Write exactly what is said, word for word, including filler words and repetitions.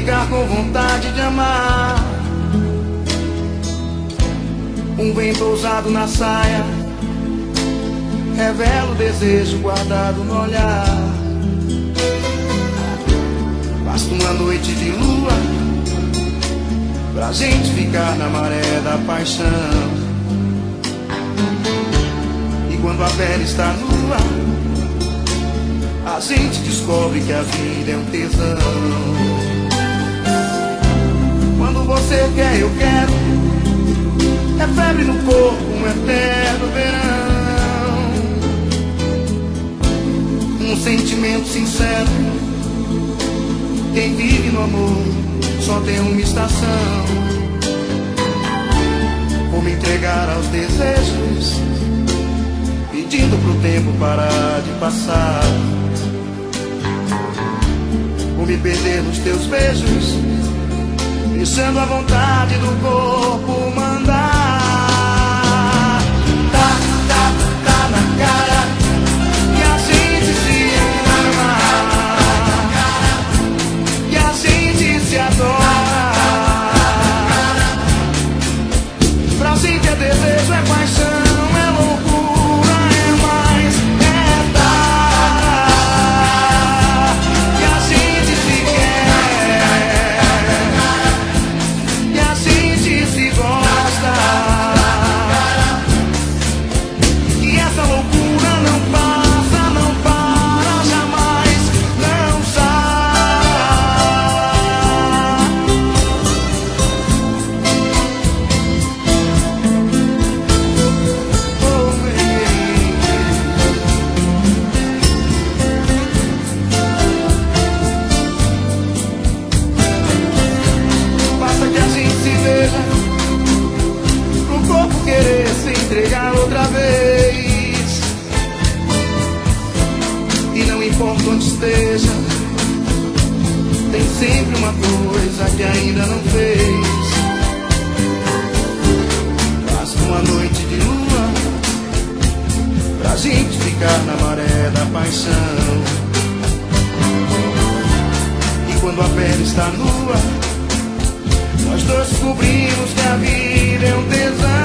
ficar com vontade de amar. Um vento ousado na saia revela o desejo guardado no olhar. Basta uma noite de lua pra gente ficar na maré da paixão. E quando a pele está nua, a gente descobre que a vida é um tesão. Quando você quer, eu quero, é febre no corpo, um eterno verão. Um sentimento sincero, quem vive no amor só tem uma estação. Vou me entregar aos desejos, pedindo pro tempo parar de passar. Vou me perder nos teus beijos, deixando a vontade do corpo mandar. Tá, tá, tá na cara que a gente se ama, que a gente se adora. Pra gente é desejo, é paixão, é loucura, é mais, é dar. Que a gente se quer, que a gente se gosta. Que essa loucura não passa, não para, jamais, não sai. Oh, basta que a gente se veja, pro corpo querer se entregar outra vez. E não importa onde esteja, tem sempre uma coisa que ainda não fez. Basta uma noite de lua pra gente ficar na maré da paixão. E quando a pele está nua, nós dois descobrimos que a vida é um tesão.